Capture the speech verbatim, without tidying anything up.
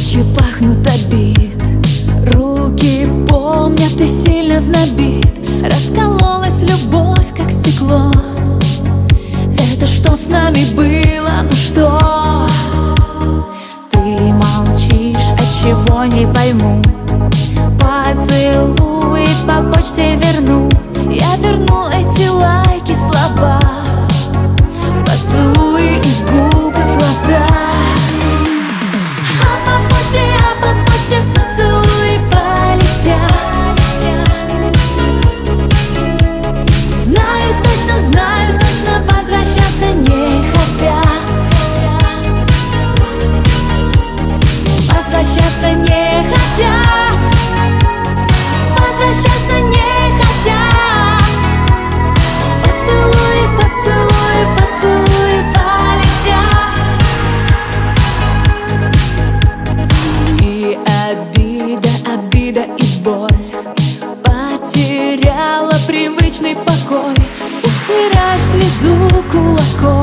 Ночью пахнут обид, руки помнят и сильно знобит. Раскололась любовь, как стекло. Это что с нами было, ну что? Ты молчишь, отчего не пойму. Поцелуй по почте верну. Я верну эти лайки, слова, поцелуи и в губы, в глаза. А по почте, а по почте поцелуи полетят. Знаю точно, знаю точно, возвращаться не хотят. Возвращаться не хотят. Возвращаться не хотят. Поцелуи, поцелуи, поцелуи полетят. И обида, обида и боль потеряла привычный покой. Утираешь слезу кулаком.